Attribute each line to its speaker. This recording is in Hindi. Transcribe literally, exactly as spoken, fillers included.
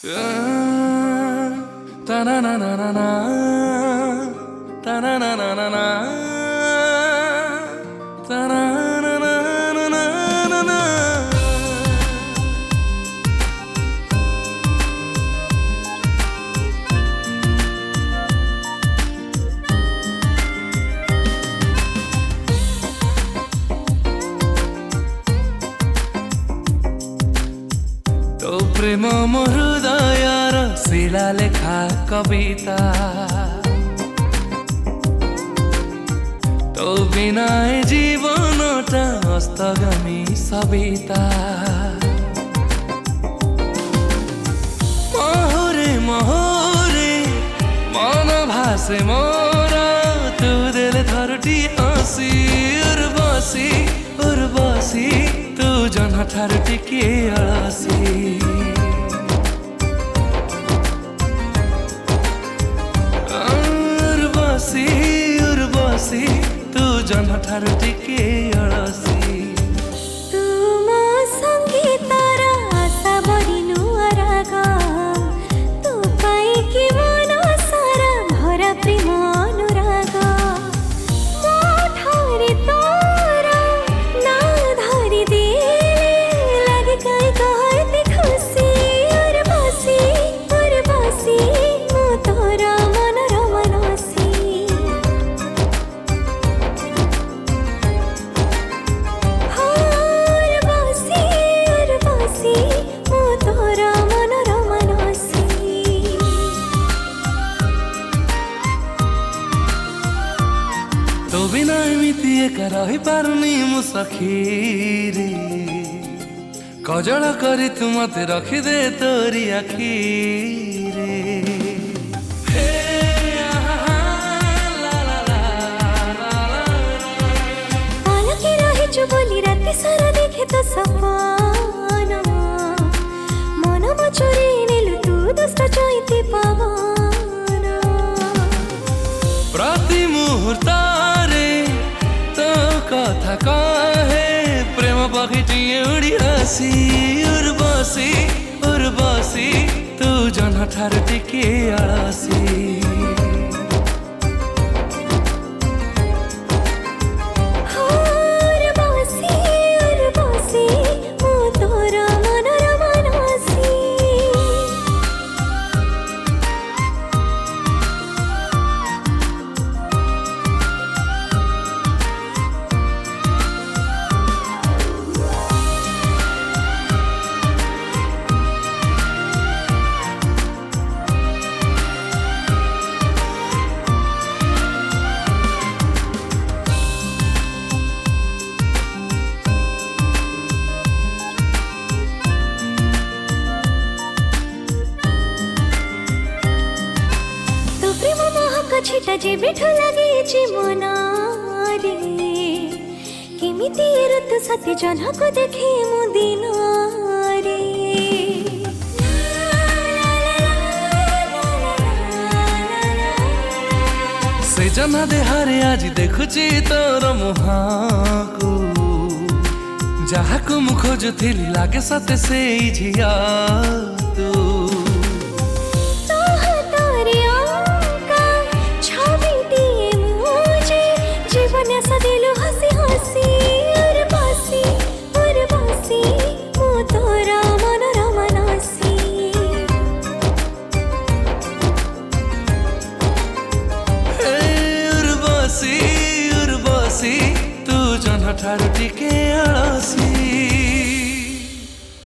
Speaker 1: Ta-na-na-na-na-na, ta-na-na-na-na-na, ta-na-na-na-na-na-na. तो प्रेम मो हृदयर शिला लेखा कविता तो बिना जीवनटा अस्तगामी सविता महोरे महोरे मन भासे मोरा तू दिल थरुटी आसी उर्वशी उर्वशी तू जन ठारू टिके अलसी उर्वशी उर्वशी तू जन ठारू टिके अलसी
Speaker 2: तू मो संगीतर आशा बढिनु अराग तू पाई कि मन सारा भरा प्रेम अनुराग मो ठारी तोरा ना धरि दिले लागे काई कहते खुशी उर्वशी उर्वशी मो तोरा मनर मनसी
Speaker 1: तो बिना एमिति एका रही पारुनी मु सखी रे कजल करी तू मते रखिदे तोरी आखी रे हे आहा, ला ला ला ला ला।
Speaker 2: पालके रहिछु बोली राति सारा देखे तो सपन मन मो चोरी नेलु तू दुष्ट चैते पवन
Speaker 1: प्रति मुहूर्त रे तो कथा कहे प्रेम पक्षी उड़ी हसी उर्वशी उर्वशी तू जन ठारू टिके अलसी
Speaker 2: उर्वशी उर्वशी मो तोरा मनर मनसी छिटा जे बिठो लगे मनारे केमिति ऋतु सत्य जनक देखे मु दिन रे
Speaker 1: से जना देहारे आज देखुची तोर मुहाको जहाको मु खोजुथिली लागे सते से झिया तू
Speaker 2: हसी हसी उर्वशी उर्वशी मो तोरा मनर मनसी
Speaker 1: हे उर्वशी उर्वशी तू जन ठारू टिके अलसी।